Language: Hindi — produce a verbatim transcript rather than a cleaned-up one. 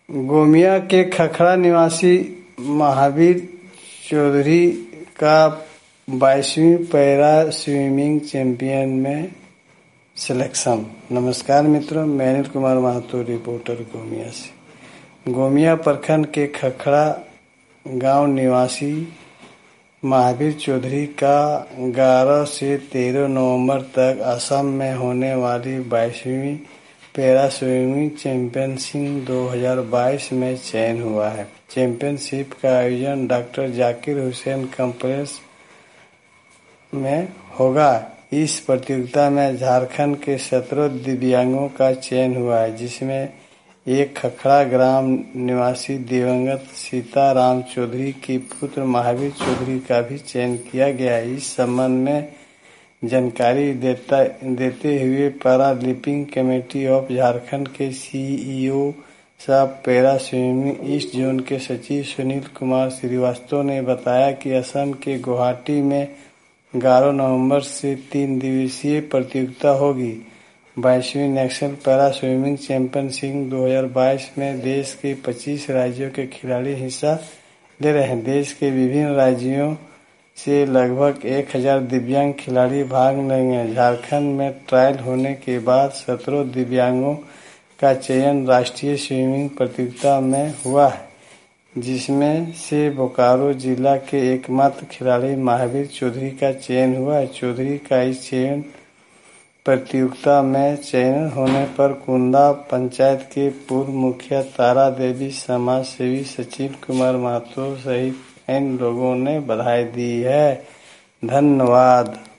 गोमिया के खखड़ा निवासी महावीर चौधरी का बाईसवीं पैरा स्विमिंग चैंपियन में सिलेक्शन। नमस्कार मित्रों, मैं अनिल कुमार महतो, रिपोर्टर गोमिया से। गोमिया प्रखंड के खखड़ा गांव निवासी महावीर चौधरी का ग्यारह से तेरह नवंबर तक असम में होने वाली बाईसवीं पैरा स्विमिंग चैंपियनशिप दो हज़ार बाईस में चयन हुआ है। चैंपियनशिप का आयोजन डॉक्टर जाकिर हुसैन कॉम्प्लेक्स में होगा। इस प्रतियोगिता में झारखंड के सत्रह दिव्यांगों का चयन हुआ है, जिसमें एक खखड़ा ग्राम निवासी दिवंगत सीताराम चौधरी के पुत्र महावीर चौधरी का भी चयन किया गया है। इस संबंध में जानकारी देता देते हुए पैरालंपिक कमेटी ऑफ झारखंड के सीईओ साहब पैरा स्विमिंग ईस्ट जोन के सचिव सुनील कुमार श्रीवास्तव ने बताया कि असम के गुवाहाटी में ग्यारह नवंबर से तीन दिवसीय प्रतियोगिता होगी। बाईसवीं नेशनल पैरा स्विमिंग चैंपियनशिप दो हज़ार बाईस में देश के पच्चीस राज्यों के खिलाड़ी हिस्सा ले रहे हैं। देश के विभिन्न राज्यों से लगभग एक हजार दिव्यांग खिलाड़ी भाग लेंगे। झारखंड में ट्रायल होने के बाद सत्रह दिव्यांगों का चयन राष्ट्रीय स्विमिंग प्रतियोगिता में हुआ है, जिसमें से बोकारो जिला के एकमात्र खिलाड़ी महावीर चौधरी का चयन हुआ है। चौधरी का इस चयन प्रतियोगिता में चयन होने पर कुंदा पंचायत के पूर्व मुखिया तारा देवी, समाज सेवी सचिन कुमार महतो सहित इन लोगों ने बधाई दी है। धन्यवाद।